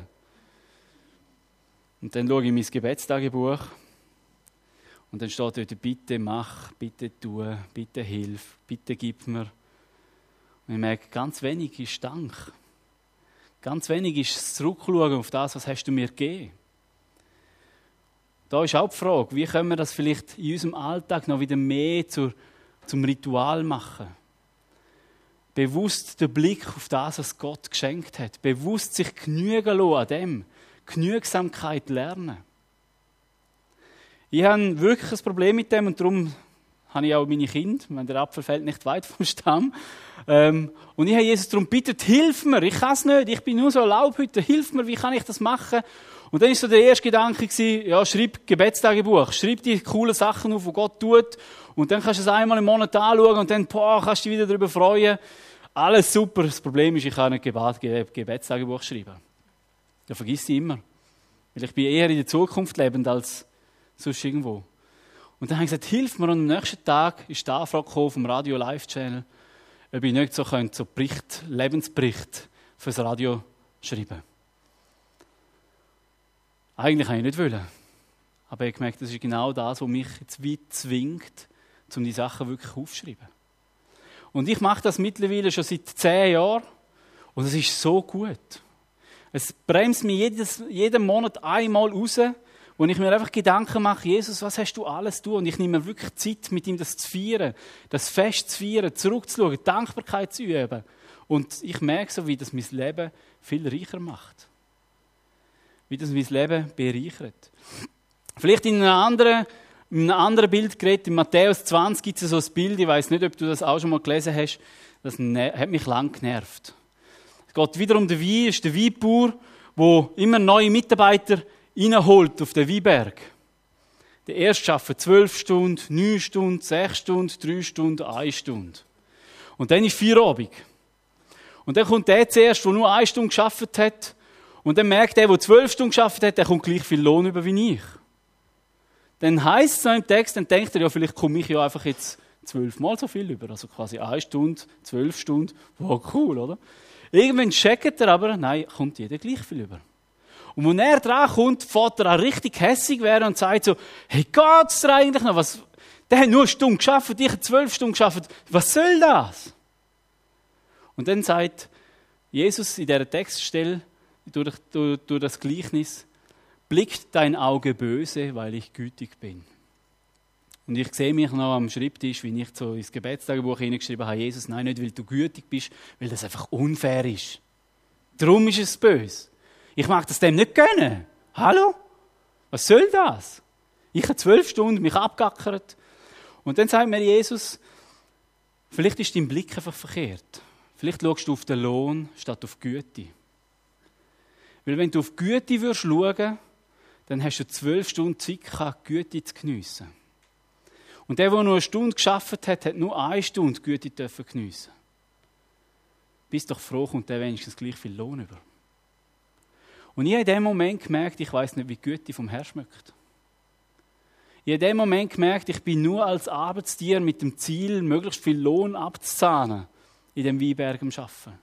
Und dann schaue ich in mein Gebetstagebuch. Und dann steht dort, bitte mach, bitte tu, bitte hilf, bitte gib mir. Und ich merke, ganz wenig ist Dank. Ganz wenig ist das Zurückschauen auf das, was hast du mir gegeben. Da ist auch die Frage, wie können wir das vielleicht in unserem Alltag noch wieder mehr zum Ritual machen? Bewusst den Blick auf das, was Gott geschenkt hat. Bewusst sich genügen lassen an dem. Genügsamkeit lernen. Ich habe wirklich ein Problem mit dem und darum habe ich auch meine Kinder, wenn der Apfel fällt nicht weit vom Stamm. Und ich habe Jesus darum gebeten, hilf mir, ich kann es nicht, ich bin nur so eine Laubhütte, hilf mir, wie kann ich das machen? Und dann war so der erste Gedanke, ja, schreib Gebetstagebuch, schreib die coolen Sachen auf, die Gott tut, und dann kannst du es einmal im Monat anschauen und dann kannst du dich wieder darüber freuen. Alles super, das Problem ist, ich kann nicht Gebetstagebuch schreiben. Das vergisst ich immer. Weil ich bin eher in der Zukunft lebend als sonst irgendwo. Und dann habe ich gesagt, hilf mir. Und am nächsten Tag ist die Anfrage gekommen vom Radio Live Channel, ob ich nicht so Lebensbericht fürs Radio schreiben. Eigentlich habe ich nicht wollen. Aber ich habe gemerkt, das ist genau das, was mich jetzt weit zwingt, um die Sachen wirklich aufzuschreiben. Und ich mache das mittlerweile schon seit 10 Jahren. Und es ist so gut. Es bremst mich jeden Monat einmal raus, wo ich mir einfach Gedanken mache, Jesus, was hast du alles tun? Und ich nehme mir wirklich Zeit, mit ihm das zu feiern, das Fest zu feiern, zurückzuschauen, Dankbarkeit zu üben. Und ich merke so, wie das mein Leben viel reicher macht. Wie das mein Leben bereichert. Vielleicht in einem anderen Bild geredet, in Matthäus 20 gibt es so ein Bild, ich weiss nicht, ob du das auch schon mal gelesen hast, das hat mich lang genervt. Es geht wieder um den Wein, es ist der Weinbauer, der immer neue Mitarbeiter reinholt auf den Weinberg. Der erste arbeitet 12 Stunden, 9 Stunden, 6 Stunden, 3 Stunden, 1 Stunde. Und dann ist Feierabend. Und dann kommt der zuerst, der nur 1 Stunde gearbeitet hat. Und dann merkt der 12 Stunden gearbeitet hat, der kommt gleich viel Lohn über wie ich. Dann heisst es noch im Text, dann denkt er, ja, vielleicht komme ich ja einfach jetzt 12 Mal so viel über. Also quasi 1 Stunde, 12 Stunden. Wow, cool, oder? Irgendwann checkt er aber, nein, kommt jeder gleich viel über. Und wenn er dran kommt, fährt er auch richtig hässig werden und sagt so, hey, geht's dir eigentlich noch? Der hat nur 1 Stunde gearbeitet, ich habe 12 Stunden gearbeitet. Was soll das? Und dann sagt Jesus in dieser Textstelle, durch das Gleichnis, blickt dein Auge böse, weil ich gütig bin. Und ich sehe mich noch am Schreibtisch, wie ich so ins Gebetstagebuch hineingeschrieben habe, Jesus, nein, nicht weil du gütig bist, weil das einfach unfair ist. Darum ist es böse. Ich mag das dem nicht gönnen. Hallo? Was soll das? Ich habe 12 Stunden mich abgackert. Und dann sagt mir Jesus, vielleicht ist dein Blick einfach verkehrt. Vielleicht schaust du auf den Lohn statt auf die Güte. Weil wenn du auf die Güte schauen würdest, dann hast du 12 Stunden Zeit gehabt, Güte zu geniessen. Und der nur 1 Stunde gearbeitet hat, hat nur 1 Stunde Güte geniessen. bist doch froh, kommt der wenigstens gleich viel Lohn über. Und ich habe in dem Moment gemerkt, ich weiss nicht, wie die Güte vom Herrn schmeckt. Ich habe in dem Moment gemerkt, ich bin nur als Arbeitstier mit dem Ziel, möglichst viel Lohn abzuzahlen, in dem Weinberg am Arbeiten.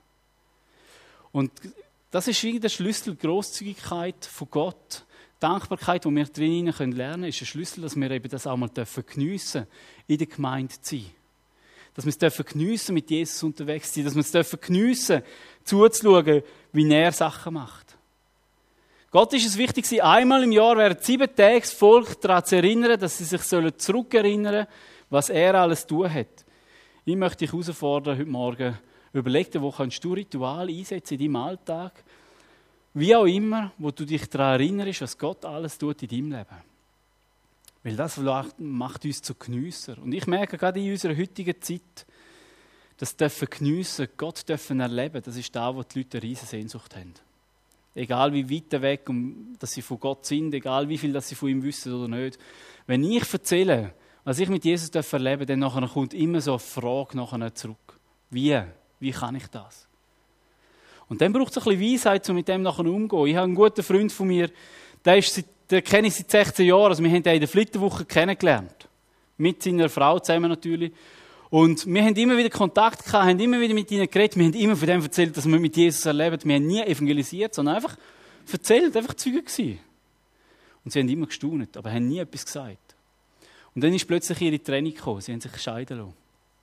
Und das ist wie der Schlüssel, Grosszügigkeit von Gott. Dankbarkeit, die wir drinnen lernen können, ist ein Schlüssel, dass wir eben das auch mal geniessen dürfen, in der Gemeinde zu sein. Dass wir es geniessen, mit Jesus unterwegs zu sein. Dass wir es geniessen, zuzuschauen, wie er Sachen macht. Gott ist es wichtig, einmal im Jahr während 7 Tagen das Volk daran zu erinnern, dass sie sich zurückerinnern sollen, was er alles tun hat. Ich möchte dich herausfordern, heute Morgen überlegen, wo kannst du Ritual einsetzen in deinem Alltag, wie auch immer, wo du dich daran erinnerst, was Gott alles tut in deinem Leben. Weil das macht uns zu Geniesser. Und ich merke gerade in unserer heutigen Zeit, das dürfen geniessen, Gott dürfen erleben, das ist da, wo die Leute eine riesige Sehnsucht haben. Egal wie weit weg dass sie von Gott sind, egal wie viel dass sie von ihm wissen oder nicht. Wenn ich erzähle, was ich mit Jesus erleben darf, dann nachher kommt immer so eine Frage nachher zurück. Wie kann ich das? Und dann braucht es ein bisschen Weisheit, um mit dem nachher umzugehen. Ich habe einen guten Freund von mir, den kenne ich seit 16 Jahren. Also wir haben ihn in der Flitterwoche kennengelernt. Mit seiner Frau zusammen natürlich. Und wir haben immer wieder Kontakt gehabt, haben immer wieder mit ihnen geredet. Wir haben immer von dem erzählt, dass wir mit Jesus erleben. Wir haben nie evangelisiert, sondern einfach erzählt, einfach Zeugen gewesen. Und sie haben immer gestaunt, aber haben nie etwas gesagt. Und dann ist plötzlich ihre Trennung gekommen. Sie haben sich scheiden lassen.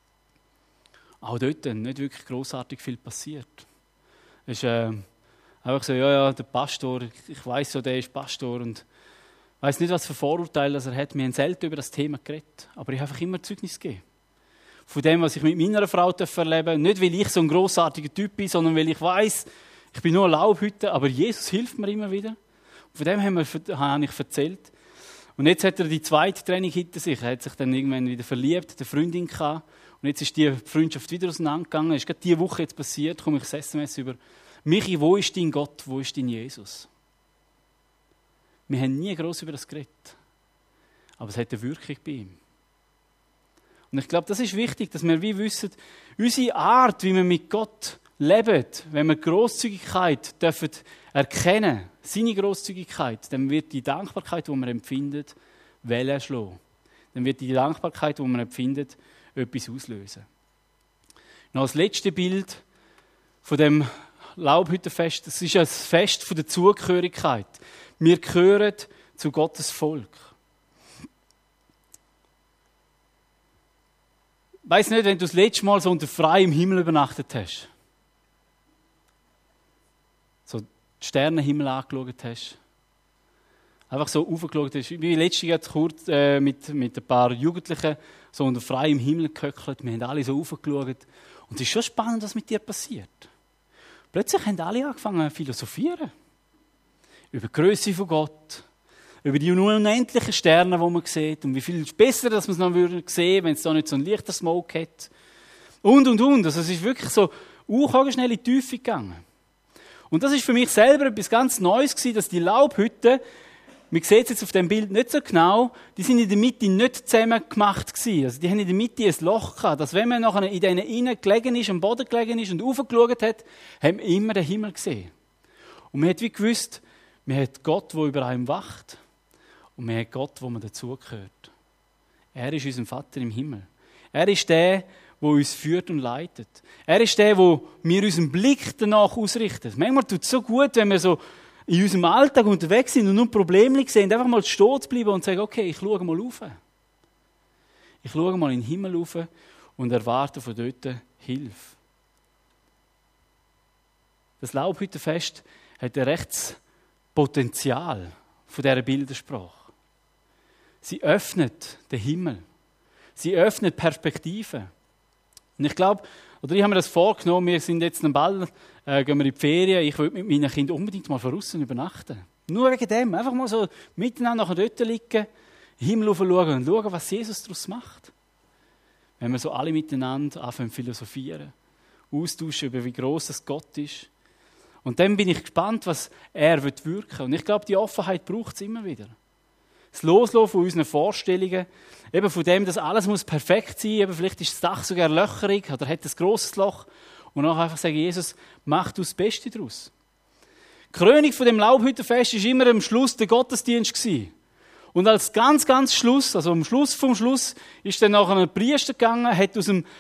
Auch dort nicht wirklich grossartig viel passiert. Es ist einfach so, ja, der Pastor, ich weiss ja, der ist Pastor und ich weiss nicht, was für Vorurteile er hat. Wir haben selten über das Thema geredet, aber ich habe einfach immer Zeugnis gegeben. Von dem, was ich mit meiner Frau erleben darf. Nicht, weil ich so ein grossartiger Typ bin, sondern weil ich weiss, ich bin nur eine Laubhütte, aber Jesus hilft mir immer wieder. Und von dem habe ich erzählt. Und jetzt hat er die zweite Trennung hinter sich. Er hat sich dann irgendwann wieder verliebt, eine Freundin gehabt. Und jetzt ist die Freundschaft wieder auseinandergegangen. Es ist gerade diese Woche jetzt passiert, komme ich das SMS über. Michi, wo ist dein Gott, wo ist dein Jesus? Wir haben nie gross über das geredet. Aber es hat eine Wirkung bei ihm. Und ich glaube, das ist wichtig, dass wir wie wissen, unsere Art, wie wir mit Gott leben, wenn wir Grosszügigkeit dürfen erkennen, seine Grosszügigkeit, dann wird die Dankbarkeit, die man empfindet, Wellen schlagen. Dann wird die Dankbarkeit, die man empfindet, etwas auslösen. Noch das letzte Bild von dem Laubhüttenfest, das ist ein Fest von der Zugehörigkeit. Wir gehören zu Gottes Volk. Ich weiss nicht, wenn du das letzte Mal so unter freiem Himmel übernachtet hast, so den Sternenhimmel angeschaut hast, einfach so raufgeschaut hast. Wie letztes Jahr kurz mit ein paar Jugendlichen so unter freiem Himmel gehöckelt. Wir haben alle so raufgeschaut. Und es ist schon spannend, was mit dir passiert. Plötzlich haben alle angefangen zu philosophieren. Über die Grösse von Gott, über die unendlichen Sterne, die man sieht und wie viel besser, dass man es noch sehen würde, wenn es da nicht so einen leichten Smoke hat. Und. Also es ist wirklich so schnell in die Tiefe gegangen. Und das ist für mich selber etwas ganz Neues gewesen, dass die Laubhütten, man sieht es jetzt auf dem Bild nicht so genau, die sind in der Mitte nicht zusammen gemacht gewesen. Also die haben in der Mitte ein Loch gehabt, dass wenn man nachher in denen innen gelegen ist, am Boden gelegen ist und raufgeschaut hat, haben wir immer den Himmel gesehen. Und man hat wie gewusst, man hat Gott, der über einem wacht. Und man hat Gott, wo man dazugehört. Er ist unser Vater im Himmel. Er ist der, der uns führt und leitet. Er ist der, wo wir unseren Blick danach ausrichten. Manchmal tut es so gut, wenn wir so in unserem Alltag unterwegs sind und nur Probleme sehen, einfach mal stehen zu bleiben und sagen, okay, ich schaue mal rauf. Ich schaue mal in den Himmel rauf und erwarte von dort Hilfe. Das Laubhüttenfest hat ein rechtes Potenzial von dieser Bildersprache. Sie öffnet den Himmel. Sie öffnet Perspektiven. Und ich glaube, oder ich habe mir das vorgenommen, wir sind jetzt am Ball, gehen wir in die Ferien, ich will mit meinen Kindern unbedingt mal von außen übernachten. Nur wegen dem, einfach mal so miteinander nachher dort liegen, in den Himmel schauen und schauen, was Jesus daraus macht. Wenn wir so alle miteinander anfangen zu philosophieren, austauschen über wie gross das Gott ist. Und dann bin ich gespannt, was er wirken will. Und ich glaube, die Offenheit braucht es immer wieder. Das Loslassen von unseren Vorstellungen, eben von dem, dass alles muss perfekt sein muss, eben vielleicht ist das Dach sogar löcherig oder hat ein grosses Loch. Und dann einfach sagen, Jesus, mach du das Beste daraus. Die Krönung von dem Laubhüttenfest war immer am Schluss der Gottesdienst gewesen. Und als ganz Schluss, also am Schluss vom Schluss, ist dann nachher ein Priester gegangen, hat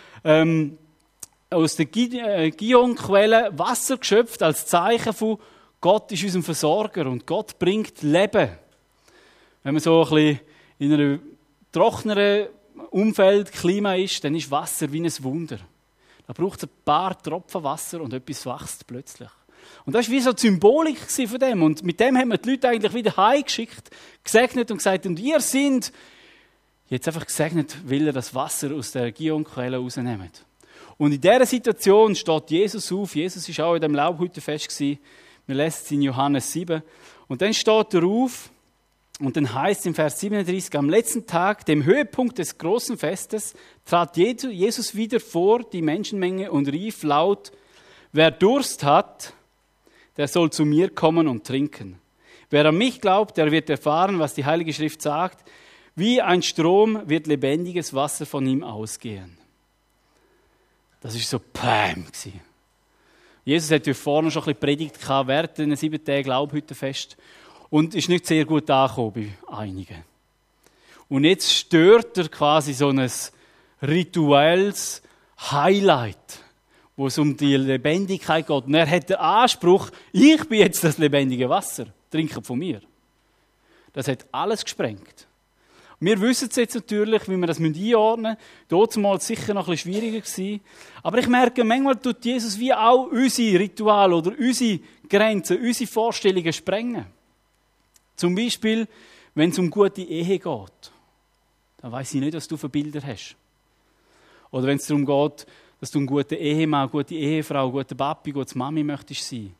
aus der Gihonquelle Wasser geschöpft als Zeichen von Gott ist unser Versorger und Gott bringt Leben. Wenn man so ein bisschen in einem trockeneren Umfeld, Klima ist, dann ist Wasser wie ein Wunder. Da braucht es ein paar Tropfen Wasser und etwas wächst plötzlich. Und das war wie so die Symbolik von dem. Und mit dem haben wir die Leute eigentlich wieder heimgeschickt, gesegnet und gesagt, und ihr seid jetzt einfach gesegnet, weil ihr das Wasser aus der Gihonquelle rausnehmt. Und in dieser Situation steht Jesus auf. Jesus war auch in dem Laubhüttenfest gewesen. Wir lesen es in Johannes 7. Und dann steht er auf, und dann heißt es im Vers 37, am letzten Tag, dem Höhepunkt des großen Festes, trat Jesus wieder vor die Menschenmenge und rief laut, wer Durst hat, der soll zu mir kommen und trinken. Wer an mich glaubt, der wird erfahren, was die Heilige Schrift sagt, wie ein Strom wird lebendiges Wasser von ihm ausgehen. Das war so Pam. Jesus hat ja vorne schon ein bisschen Predigt gehabt, während den 7 Tagen Laubhüttenfest. Und ist nicht sehr gut angekommen bei einigen. Und jetzt stört er quasi so ein rituelles Highlight, wo es um die Lebendigkeit geht. Und er hat den Anspruch, ich bin jetzt das lebendige Wasser, trinkt von mir. Das hat alles gesprengt. Wir wissen es jetzt natürlich, wie wir das einordnen müssen. Damals sicher noch ein bisschen schwieriger gewesen. Aber ich merke, manchmal tut Jesus wie auch unsere Rituale oder unsere Grenzen, unsere Vorstellungen sprengen. Zum Beispiel, wenn es um gute Ehe geht. Dann weiss ich nicht, was du für Bilder hast. Oder wenn es darum geht, dass du ein guter Ehemann, eine gute Ehefrau, ein guter Papi, eine gute Mami möchtest sein.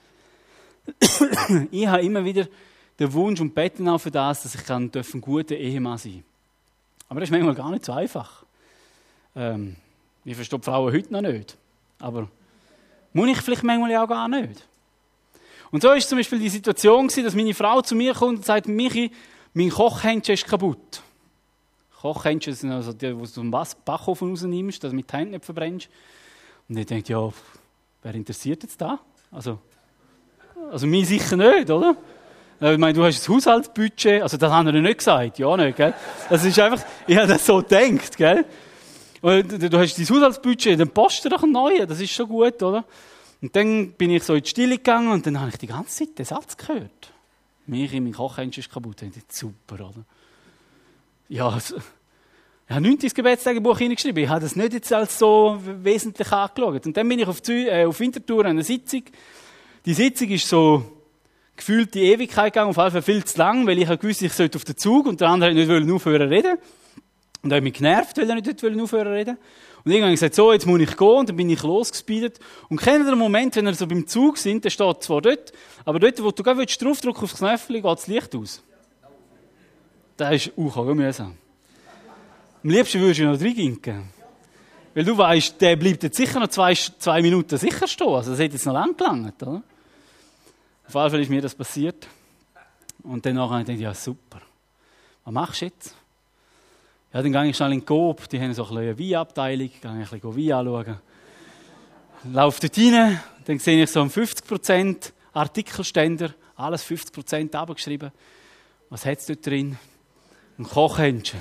Ich habe immer wieder den Wunsch und bete auch für das, dass ich ein guter Ehemann sein kann. Aber das ist manchmal gar nicht so einfach. Ich verstehe die Frauen heute noch nicht. Aber muss ich vielleicht manchmal auch gar nicht. Und so war zum Beispiel die Situation, dass meine Frau zu mir kommt und sagt, Michi, mein Kochhändchen ist kaputt. Kochhändchen sind also die, die du zum Backofen rausnimmst, dass du mit den Händen nicht verbrennst. Und ich denke, ja, wer interessiert jetzt da? Also mich sicher nicht, oder? Ich meine, du hast ein Haushaltsbudget, also das haben wir nicht gesagt, ja nicht, gell? Das ist einfach, ich habe das so gedacht, gell? Und du hast dein Haushaltsbudget, dann posten doch einen neuen, das ist schon gut, oder? Und dann bin ich so in die Stille gegangen und dann habe ich die ganze Zeit den Satz gehört. Mein Kochhändchen ist kaputt. Ich dachte, super, oder? Ja, ich habe nichts ins Gebetstagebuch hineingeschrieben. Ich habe das nicht jetzt als so wesentlich angeschaut. Und dann bin ich auf Winterthur an einer Sitzung. Die Sitzung ist so gefühlt die Ewigkeit gegangen, auf jeden Fall viel zu lang, weil ich gewusst, ich sollte auf den Zug und der andere wollte nicht aufhören reden. Und er hat mich genervt, weil er nicht aufhören reden. Und irgendwann habe ich gesagt, so, jetzt muss ich gehen. Und dann bin ich losgespeedet. Und kennt ihr den Moment, wenn ihr so beim Zug sind, der steht zwar dort, aber dort, wo du gerade draufdrücken aufs Knöpfchen, geht das Licht aus. Das ist mühsam. Am liebsten würdest du noch reinginken. Weil du weißt, der bleibt jetzt sicher noch zwei Minuten sicher stehen. Also das hätte jetzt noch lang gelangt, oder? Auf jeden Fall ist mir das passiert. Und dann habe ich gedacht, ja super. Was machst du jetzt? Ja, dann gehe ich schnell in den Coop, die haben so eine Weinabteilung, gehe ich ein bisschen Wein anschauen. Laufe dort rein, dann sehe ich so einen 50% Artikelständer, alles 50% abgeschrieben. Was hat es dort drin? Ein Kochhändchen.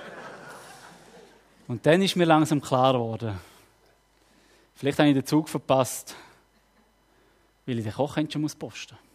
Und dann ist mir langsam klar geworden, vielleicht habe ich den Zug verpasst, weil ich den Kochhändchen posten muss.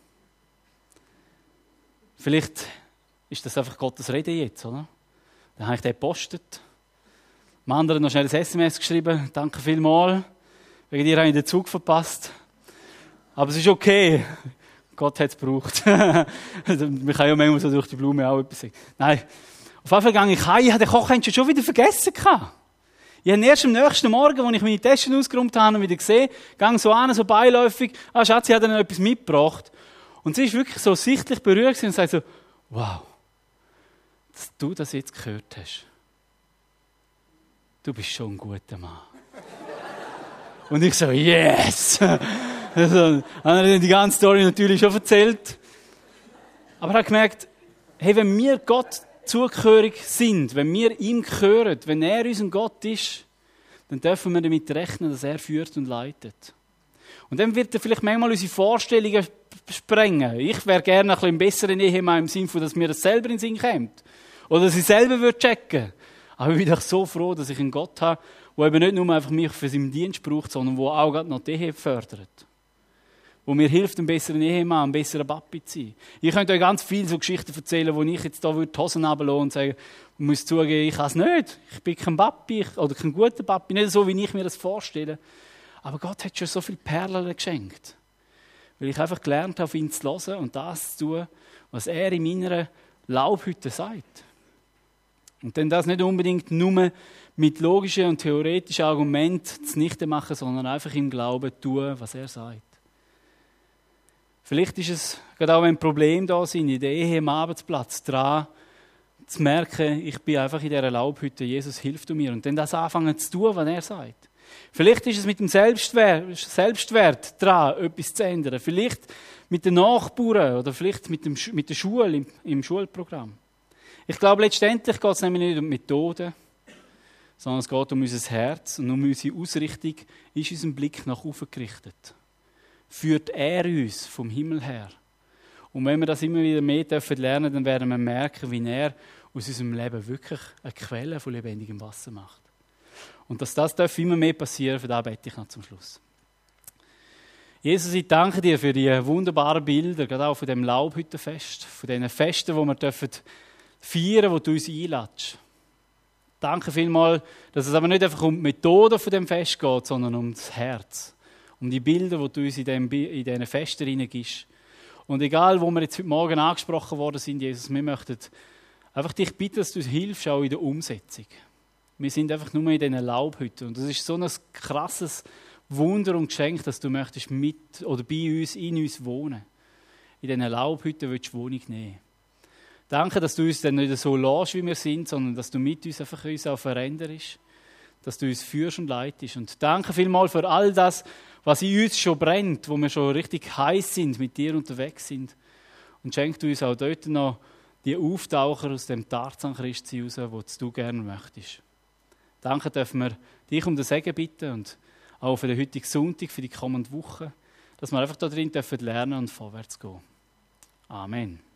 Vielleicht ist das einfach Gottes Rede jetzt, oder? Dann habe ich den gepostet. Dem anderen noch schnell ein SMS geschrieben. Danke vielmals. Wegen dir habe ich den Zug verpasst. Aber es ist okay. Gott hat es gebraucht. Man kann ja manchmal so durch die Blume auch etwas sagen. Nein. Auf jeden Fall gehe ich heim. Ich habe den Kochhändchen schon wieder vergessen gehabt. Ich habe erst am nächsten Morgen, als ich meine Taschen ausgeräumt habe, wieder gesehen, gehe so an, so beiläufig. Ah, Schatz, sie hat dann noch etwas mitgebracht. Und sie ist wirklich so sichtlich berührt und sagt so, wow. Dass du das jetzt gehört hast. Du bist schon ein guter Mann. Und ich so, yes! Also, habe die ganze Story natürlich schon erzählt. Aber ich habe gemerkt, hey, wenn wir Gott zugehörig sind, wenn wir ihm gehören, wenn er unser Gott ist, dann dürfen wir damit rechnen, dass er führt und leitet. Und dann wird er vielleicht manchmal unsere Vorstellungen sprengen. Ich wäre gerne ein bisschen besseren Ehemann im Sinne von, dass mir das selber in den Sinn kommt. Oder dass ich selber checken würde. Aber ich bin doch so froh, dass ich einen Gott habe, der eben nicht nur einfach mich für seinen Dienst braucht, sondern der auch gerade noch die Ehe fördert. Wo mir hilft, einen besseren Ehemann, einen besseren Papi zu sein. Ich könnte euch ganz viele so Geschichten erzählen, wo ich jetzt da die Hosen runterlassen und sagen, ich muss zugeben, ich kann es nicht. Ich bin kein Papi oder kein guter Papi, nicht so, wie ich mir das vorstelle. Aber Gott hat schon so viele Perlen geschenkt. Weil ich einfach gelernt habe, auf ihn zu hören und das zu tun, was er in meiner Laubhütte sagt. Und dann das nicht unbedingt nur mit logischen und theoretischen Argumenten zunichte machen, sondern einfach im Glauben tun, was er sagt. Vielleicht ist es, gerade auch wenn Probleme da sind, in der Ehe am Arbeitsplatz, daran zu merken, ich bin einfach in dieser Laubhütte, Jesus hilft mir. Und dann das anfangen zu tun, was er sagt. Vielleicht ist es mit dem Selbstwert dran, etwas zu ändern. Vielleicht mit den Nachbarn oder vielleicht mit der Schule, im Schulprogramm. Ich glaube, letztendlich geht es nämlich nicht um Methoden, sondern es geht um unser Herz und um unsere Ausrichtung, ist unser Blick nach oben gerichtet. Führt er uns vom Himmel her. Und wenn wir das immer wieder mehr lernen dürfen, dann werden wir merken, wie er aus unserem Leben wirklich eine Quelle von lebendigem Wasser macht. Und dass das immer mehr passieren darf, für das bete ich noch zum Schluss. Jesus, ich danke dir für die wunderbaren Bilder, gerade auch von dem Laubhüttenfest, von diesen Festen, die wir feiern, wo du uns einlädst. Danke vielmals, dass es aber nicht einfach um die Methode von dem Fest geht, sondern um das Herz. Um die Bilder, die du uns in diesen Festen hineingibst. Und egal, wo wir jetzt heute Morgen angesprochen worden sind, Jesus, wir möchten einfach dich bitten, dass du uns hilfst, auch in der Umsetzung. Wir sind einfach nur in diesen Laubhütten. Und das ist so ein krasses Wunder und Geschenk, dass du möchtest mit oder bei uns, in uns wohnen. In diesen Laubhütten willst du Wohnung nehmen. Danke, dass du uns dann nicht so lässt, wie wir sind, sondern dass du mit uns einfach uns auch veränderst. Dass du uns führst und leitest. Und danke vielmals für all das, was in uns schon brennt, wo wir schon richtig heiß sind, mit dir unterwegs sind. Und schenk du uns auch dort noch die Auftaucher aus dem Tarzan-Christsein raus, wo du gerne möchtest. Danke dürfen wir dich um den Segen bitten und auch für den heutigen Sonntag, für die kommende Woche, dass wir einfach da drin lernen und vorwärts gehen. Amen.